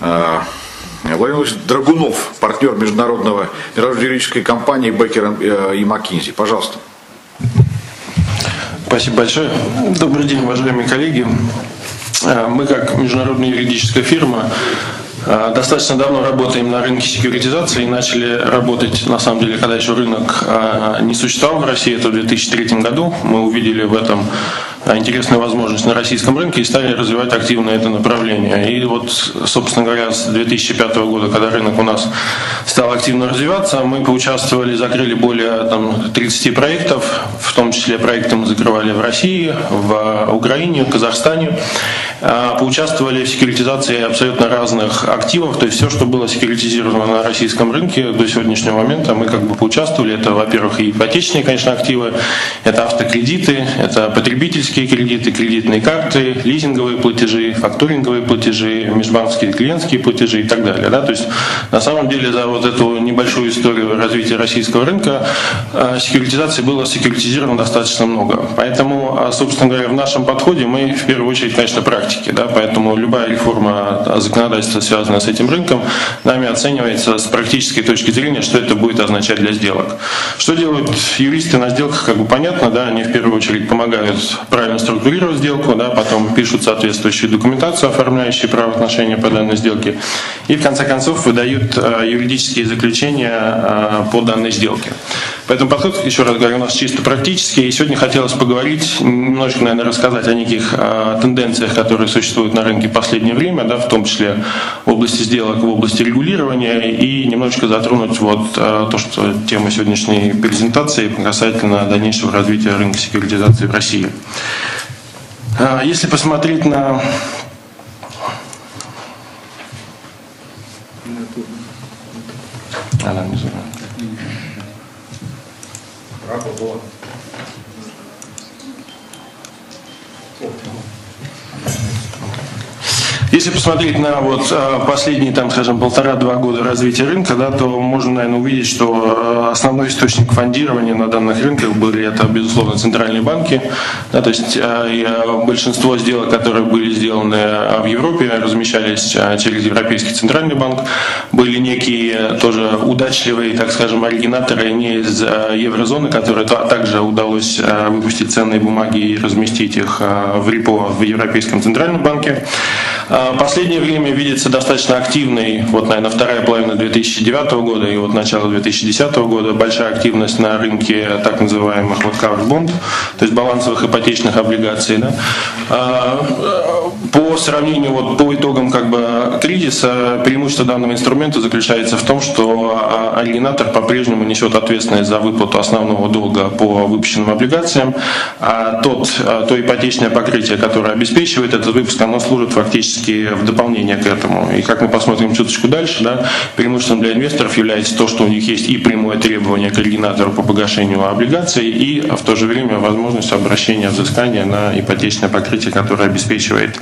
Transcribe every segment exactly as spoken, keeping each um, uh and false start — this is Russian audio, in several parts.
Владимир Владимирович Драгунов, партнер международного, международной юридической компании Беккер и Маккинзи. Пожалуйста. Спасибо большое. Добрый день, уважаемые коллеги. Мы, как международная юридическая фирма, достаточно давно работаем на рынке секьюритизации и начали работать, на самом деле, когда еще рынок не существовал в России, это в две тысячи третьем году. Мы увидели в этом интересную возможность на российском рынке и стали развивать активно это направление. И вот, собственно говоря, с две тысячи пятого года, когда рынок у нас стал активно развиваться, мы поучаствовали, закрыли более там, тридцати проектов, в том числе проекты мы закрывали в России, в Украине, в Казахстане. Поучаствовали в секьюритизации абсолютно разных активов, то есть все, что было секьюритизировано на российском рынке до сегодняшнего момента, мы как бы поучаствовали. Это, во-первых, и ипотечные, конечно, активы, это автокредиты, это потребительские кредиты, кредитные карты, лизинговые платежи, факторинговые платежи, межбанковские клиентские платежи и так далее. Да? То есть на самом деле за вот эту небольшую историю развития российского рынка секьюритизации было секьюритизировано достаточно много. Поэтому, собственно говоря, в нашем подходе мы в первую очередь, конечно, практики, да? Поэтому любая реформа законодательства, связанная с этим рынком, нами оценивается с практической точки зрения, что это будет означать для сделок. Что делают юристы на сделках, как бы понятно, да? Они в первую очередь помогают правильно структурировать сделку, да? Потом пишут соответствующую документацию, оформляющую правоотношения по данной сделке, и в конце концов выдают юридические заключения по данной сделке. Поэтому подход, еще раз говорю, у нас чисто практический. И сегодня хотелось поговорить, немножко, наверное, рассказать о неких а, тенденциях, которые существуют на рынке в последнее время, да, в том числе в области сделок, в области регулирования, и немножечко затронуть вот а, то, что тема сегодняшней презентации касательно дальнейшего развития рынка секьюритизации в России. А, если посмотреть на... Она не знаю. Если посмотреть на вот последние, там, скажем, полтора-два года развития рынка, да, то можно, наверное, увидеть, что основной источник фондирования на данных рынках были, это, безусловно, центральные банки. Да, то есть большинство сделок, которые были сделаны в Европе, размещались через Европейский центральный банк. Были некие тоже удачливые, так скажем, оригинаторы не из еврозоны, которые также удалось выпустить ценные бумаги и разместить их в репо в Европейском центральном банке. Последнее время видится достаточно активный, вот, наверное, вторая половина две тысячи девятого года и вот начало две тысячи десятого года, большая активность на рынке так называемых вот covered bond, то есть балансовых ипотечных облигаций. Да. По сравнению, вот, по итогам как бы кризиса, преимущество данного инструмента заключается в том, что оригинатор по-прежнему несет ответственность за выплату основного долга по выпущенным облигациям, а тот, то ипотечное покрытие, которое обеспечивает этот выпуск, оно служит фактически в дополнение к этому. И как мы посмотрим чуточку дальше, да, преимуществом для инвесторов является то, что у них есть и прямое требование к оригинатору по погашению облигаций, и в то же время возможность обращения взыскания на ипотечное покрытие, которое обеспечивает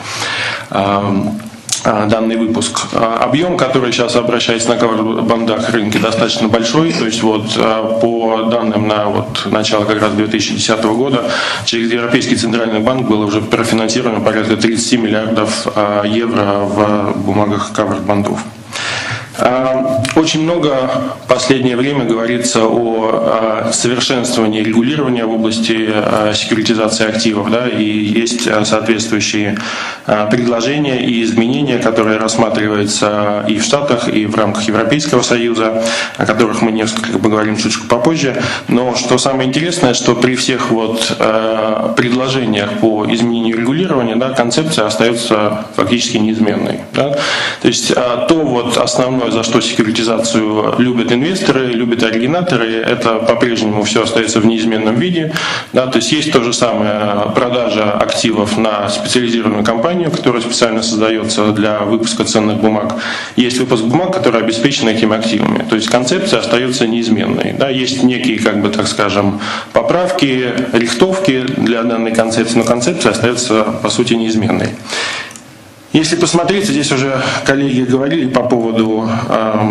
данный выпуск. Объем, который сейчас обращается на кавер-бандах рынке, достаточно большой. То есть вот по данным на вот начало как раз две тысячи десятого года через Европейский центральный банк было уже профинансировано порядка тридцати миллиардов евро в бумагах кавер-бандов. Очень много в последнее время говорится о совершенствовании регулирования в области секьюритизации активов, да, и есть соответствующие предложения и изменения, которые рассматриваются и в Штатах, и в рамках Европейского Союза, о которых мы несколько поговорим чуть-чуть попозже. Но что самое интересное, что при всех вот предложениях по изменению регулирования, да, концепция остается фактически неизменной. Да. То есть то вот основное, за что секьюритизацию любят инвесторы, любят оригинаторы, это по-прежнему все остается в неизменном виде. Да, то есть есть то же самое продажа активов на специализированную компанию, которая специально создается для выпуска ценных бумаг. Есть выпуск бумаг, который обеспечен этими активами. То есть концепция остается неизменной. Да, есть некие, как бы, так скажем, поправки, рихтовки для данной концепции, но концепция остается по сути неизменной. Если посмотреть, здесь уже коллеги говорили по поводу э,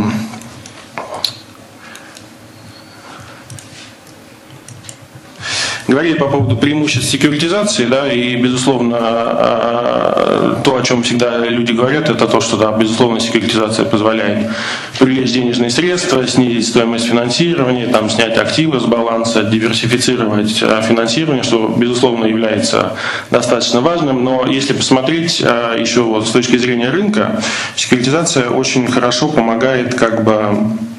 Говорили по поводу преимуществ секьюритизации, да, и, безусловно, то, о чем всегда люди говорят, это то, что, да, безусловно, секьюритизация позволяет привлечь денежные средства, снизить стоимость финансирования, там, снять активы с баланса, диверсифицировать финансирование, что, безусловно, является достаточно важным. Но если посмотреть еще вот с точки зрения рынка, секьюритизация очень хорошо помогает как бы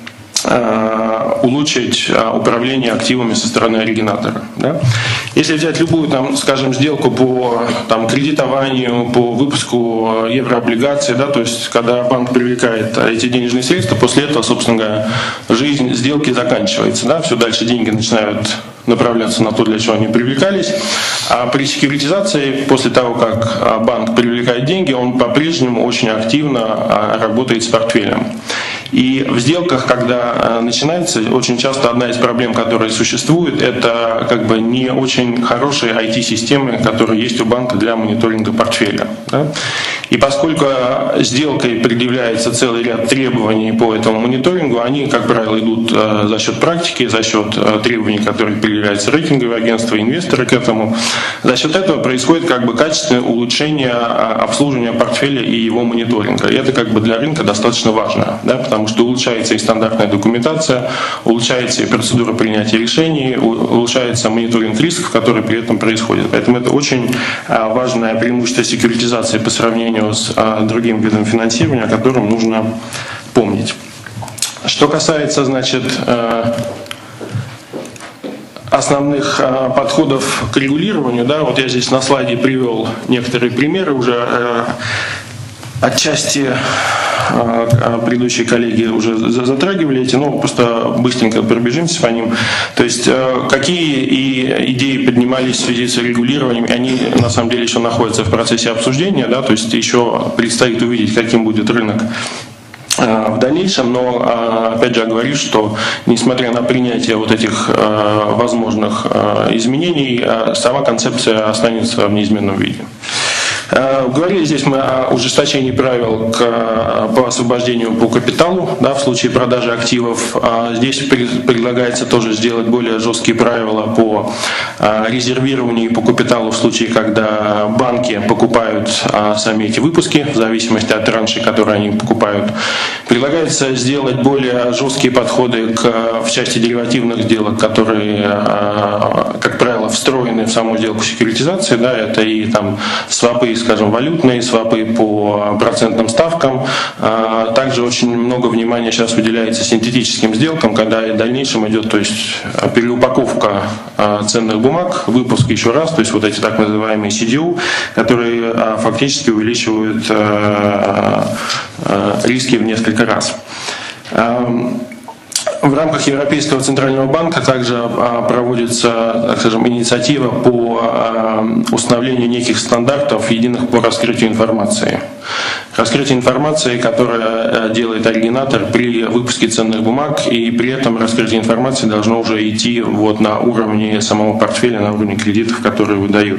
улучшить управление активами со стороны оригинатора. Да? Если взять любую, там, скажем, сделку по там, кредитованию, по выпуску еврооблигаций, да, то есть когда банк привлекает эти денежные средства, после этого, собственно говоря, жизнь сделки заканчивается. Да? Все дальше деньги начинают направляться на то, для чего они привлекались. А при секьюритизации, после того, как банк привлекает деньги, он по-прежнему очень активно работает с портфелем. И в сделках, когда начинается, очень часто одна из проблем, которая существует, это как бы не очень хорошие ай ти-системы, которые есть у банка для мониторинга портфеля. Да? И поскольку сделкой предъявляется целый ряд требований по этому мониторингу, они, как правило, идут за счет практики, за счет требований, которые предъявляются рейтинговые агентства, инвесторы к этому. За счет этого происходит как бы качественное улучшение обслуживания портфеля и его мониторинга. И это как бы для рынка достаточно важно, да, потому что улучшается и стандартная документация, улучшается и процедура принятия решений, улучшается мониторинг рисков, который при этом происходит. Поэтому это очень важное преимущество секьюритизации по сравнению с другим видом финансирования, о котором нужно помнить. Что касается, значит, основных подходов к регулированию, да, вот я здесь на слайде привел некоторые примеры уже. Отчасти предыдущие коллеги уже затрагивали эти, но просто быстренько пробежимся по ним. То есть какие и идеи поднимались в связи с регулированием, они на самом деле еще находятся в процессе обсуждения, да, то есть еще предстоит увидеть, каким будет рынок в дальнейшем, но опять же говорю, что несмотря на принятие вот этих возможных изменений, сама концепция останется в неизменном виде. Говорили здесь мы о ужесточении правил к, по освобождению по капиталу, да, в случае продажи активов. Здесь предлагается тоже сделать более жесткие правила по резервированию по капиталу в случае, когда банки покупают сами эти выпуски, в зависимости от траншей, которые они покупают. Предлагается сделать более жесткие подходы к, в части деривативных сделок, которые, как правило, встроены в саму сделку секьюритизации. Да, это и там свапы, скажем, валютные, свапы по процентным ставкам. Также очень много внимания сейчас уделяется синтетическим сделкам, когда в дальнейшем идет, то есть, переупаковка ценных бумаг, выпуск еще раз, то есть вот эти так называемые си ди о, которые фактически увеличивают риски в несколько раз. В рамках Европейского центрального банка также проводится, так скажем, инициатива по установлению неких стандартов, единых по раскрытию информации. Раскрытие информации, которое делает оригинатор при выпуске ценных бумаг, и при этом раскрытие информации должно уже идти вот на уровне самого портфеля, на уровне кредитов, которые выдают.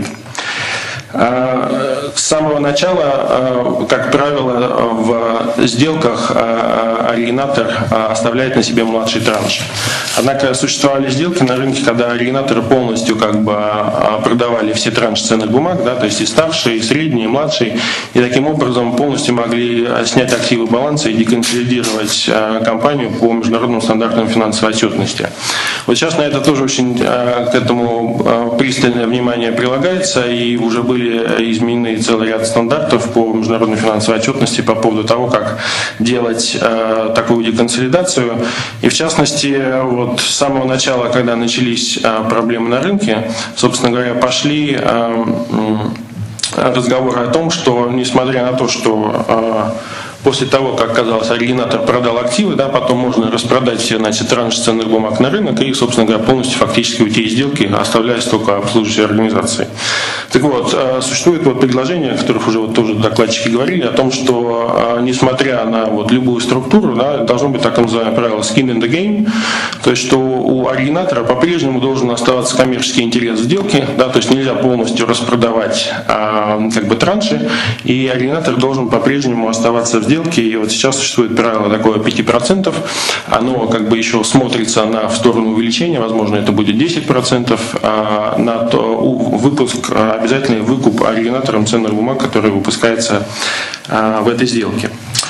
С самого начала, как правило, в сделках оригинатор оставляет на себе младший транш. Однако существовали сделки на рынке, когда оригинаторы полностью как бы продавали все транши ценных бумаг, да, то есть и старшие, и средние, и младшие, и таким образом полностью могли снять активы баланса и деконсолидировать компанию по международным стандартам финансовой отчетности. Вот сейчас на это тоже очень к этому пристальное внимание прилагается, и уже были изменены целый ряд стандартов по международной финансовой отчетности по поводу того, как делать э, такую деконсолидацию. И в частности, вот с самого начала, когда начались э, проблемы на рынке, собственно говоря, пошли э, э, разговоры о том, что несмотря на то, что э, после того, как, казалось, оригинатор продал активы, да, потом можно распродать все, значит, транши ценных бумаг на рынок и, собственно говоря, полностью фактически уйти из сделки, оставляясь только обслуживающей организацией. Так вот, существует вот предложение, о которых уже вот тоже докладчики говорили, о том, что несмотря на вот любую структуру, да, должно быть так называемое правило skin in the game, то есть что у оригинатора по-прежнему должен оставаться коммерческий интерес в сделке, да, то есть нельзя полностью распродавать как бы транши, и оригинатор должен по-прежнему оставаться в сделке. И вот сейчас существует правило такое пять процентов, оно как бы еще смотрится на в сторону увеличения, возможно, это будет десять процентов, а на то, выпуск, обязательный выкуп оригинатором ценных бумаг, который выпускается в этой сделке.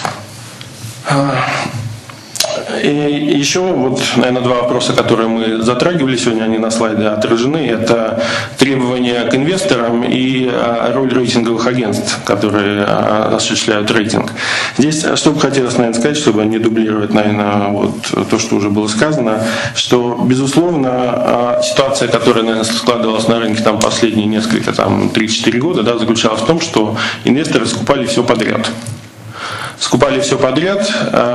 И еще вот, наверное, два вопроса, которые мы затрагивали сегодня, они на слайде отражены. Это требования к инвесторам и роль рейтинговых агентств, которые осуществляют рейтинг. Здесь, что бы хотелось, наверное, сказать, чтобы не дублировать, наверное, вот то, что уже было сказано, что, безусловно, ситуация, которая, наверное, складывалась на рынке там последние несколько, там, три-четыре года, да, заключалась в том, что инвесторы скупали все подряд. Скупали все подряд,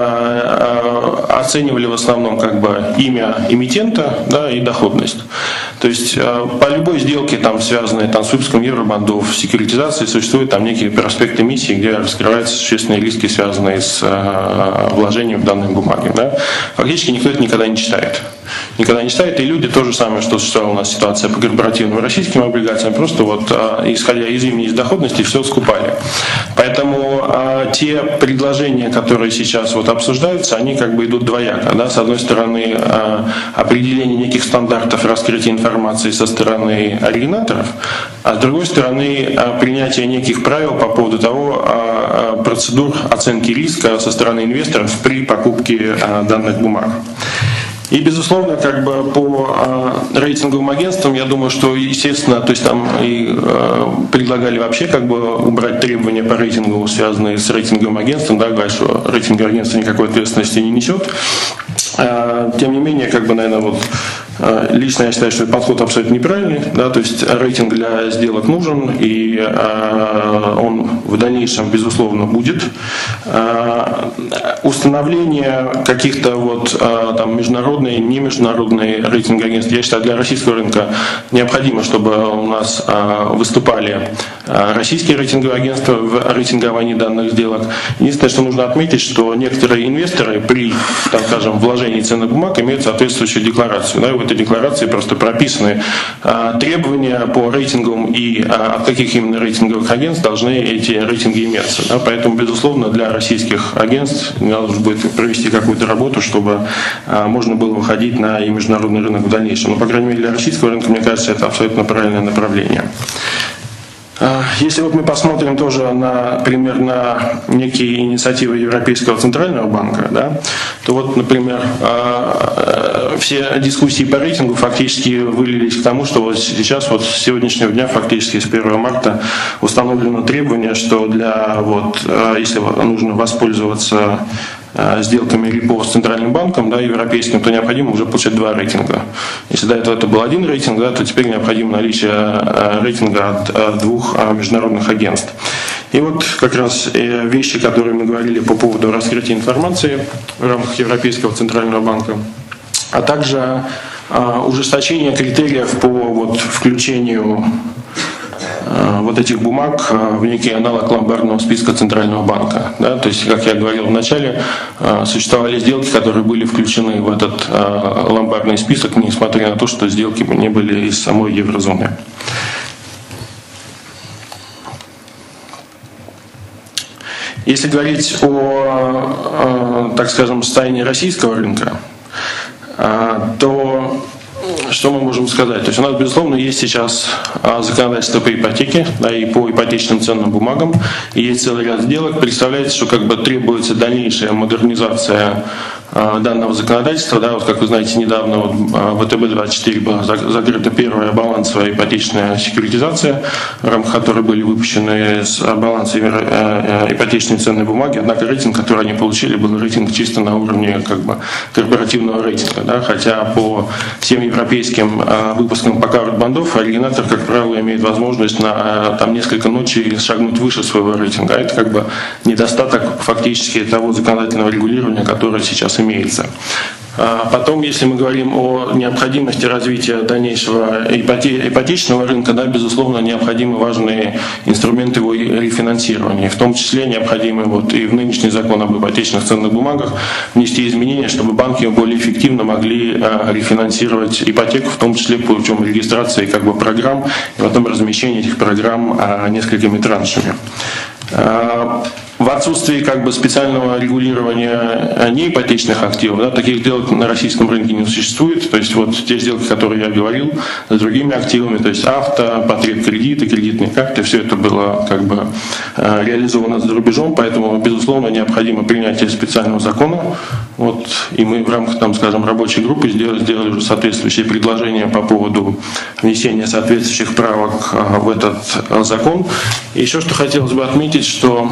оценивали в основном как бы имя эмитента, да, и доходность. То есть по любой сделке, там, связанной там, с выпуском евробандов, секьюритизацией, существуют там некие проспекты эмиссии, где раскрываются существенные риски, связанные с вложением в данные бумаги. Да. Фактически никто это никогда не читает. Никогда не читает, и люди то же самое, что существовала у нас ситуация по корпоративным российским облигациям, просто вот исходя из имени, из доходности, все скупали. Поэтому а, те предложения, которые сейчас вот обсуждаются, они как бы идут двояко. Да? С одной стороны, а, определение неких стандартов раскрытия информации со стороны оригинаторов, а с другой стороны, а, принятие неких правил по поводу того, а, а, процедур оценки риска со стороны инвесторов при покупке а, данных бумаг. И, безусловно, как бы по э, рейтинговым агентствам, я думаю, что, естественно, то есть там и э, предлагали вообще как бы убрать требования по рейтингу, связанные с рейтинговым агентством, да, говорят, что рейтинговое агентство никакой ответственности не несет. Э, тем не менее, как бы, наверное, вот лично я считаю, что подход абсолютно неправильный, да, то есть рейтинг для сделок нужен, и э, он в дальнейшем, безусловно, будет. Э, установление каких-то вот э, там международные, не международные рейтинговые агентства, я считаю, для российского рынка необходимо, чтобы у нас э, выступали э, российские рейтинговые агентства в рейтинговании данных сделок. Единственное, что нужно отметить, что некоторые инвесторы при, там, скажем, вложении ценных бумаг имеют соответствующую декларацию, да, в этой декларации просто прописаны а, требования по рейтингам и а, от каких именно рейтинговых агентств должны эти рейтинги иметься. Да, поэтому, безусловно, для российских агентств надо будет провести какую-то работу, чтобы а, можно было выходить на и международный рынок в дальнейшем. Но, по крайней мере, для российского рынка, мне кажется, это абсолютно правильное направление. Если вот мы посмотрим тоже, например, на некие инициативы Европейского центрального банка, да, то вот, например, все дискуссии по рейтингу фактически вылились к тому, что вот сейчас, вот с сегодняшнего дня, фактически с первого марта, установлено требование, что для, вот, если нужно воспользоваться сделками репо с центральным банком, да, европейским, то необходимо уже получать два рейтинга. Если до этого это был один рейтинг, да, то теперь необходимо наличие рейтинга от двух международных агентств. И вот как раз вещи, которые мы говорили по поводу раскрытия информации в рамках Европейского центрального банка, а также ужесточение критериев по вот, включению вот этих бумаг в некий аналог ломбардного списка Центрального банка. Да? То есть, как я говорил в начале, существовали сделки, которые были включены в этот ломбардный список, несмотря на то, что сделки не были из самой еврозоны. Если говорить о, так скажем, состоянии российского рынка, то что мы можем сказать? То есть у нас, безусловно, есть сейчас законодательство по ипотеке, да, и по ипотечным ценным бумагам, и есть целый ряд сделок. Представляется, что как бы требуется дальнейшая модернизация данного законодательства. Да, вот, как вы знаете, недавно вот, в ВТБ двадцать четыре была закрыта первая балансовая ипотечная секьюритизация, в рамках которой были выпущены с баланса ипотечные ценные бумаги, однако рейтинг, который они получили, был рейтинг чисто на уровне как бы, корпоративного рейтинга. Да, хотя по всем европейским выпускам по каверт-бандов оригинатор, как правило, имеет возможность на там, несколько ночей шагнуть выше своего рейтинга. А это как бы недостаток фактически того законодательного регулирования, которое сейчас имеется. А потом, если мы говорим о необходимости развития дальнейшего ипоте- ипотечного рынка, да, безусловно, необходимы важные инструменты его рефинансирования. В том числе необходимы вот и в нынешний закон об ипотечных ценных бумагах внести изменения, чтобы банки более эффективно могли а, рефинансировать ипотеку, в том числе путем регистрации как бы программ и потом размещения этих программ а, несколькими траншами. В отсутствии как бы специального регулирования неипотечных активов, да, таких сделок на российском рынке не существует. То есть вот те сделки, которые я говорил, с другими активами, то есть авто, потреб кредиты, кредитные карты, все это было как бы реализовано за рубежом, поэтому, безусловно, необходимо принятие специального закона. Вот, и мы в рамках, там, скажем, рабочей группы сделали, сделали уже соответствующие предложения по поводу внесения соответствующих правок в этот закон. И еще что хотелось бы отметить, что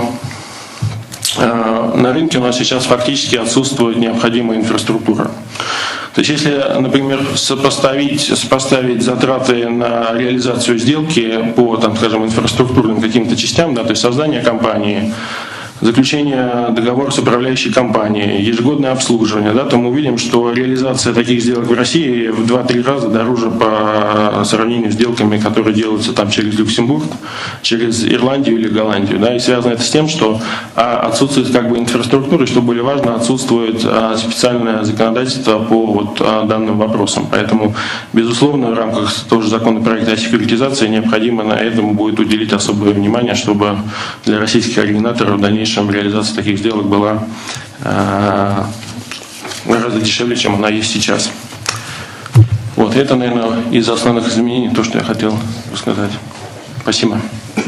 на рынке у нас сейчас фактически отсутствует необходимая инфраструктура. То есть если, например, сопоставить, сопоставить затраты на реализацию сделки по, там, скажем, инфраструктурным каким-то частям, да, то есть создание компании, заключение договора с управляющей компанией, ежегодное обслуживание, да, то мы увидим, что реализация таких сделок в России в два-три раза дороже по сравнению с сделками, которые делаются там через Люксембург, через Ирландию или Голландию. Да, и связано это с тем, что а, отсутствует как бы инфраструктура, и, что более важно, отсутствует а, специальное законодательство по вот, а, данным вопросам. Поэтому, безусловно, в рамках тоже законопроекта о секьюритизации необходимо на этому будет уделить особое внимание, чтобы для российских оригинаторов в дальнейшем реализация таких сделок была э, гораздо дешевле, чем она есть сейчас. Вот это, наверное, из основных изменений, то, что я хотел рассказать. Спасибо.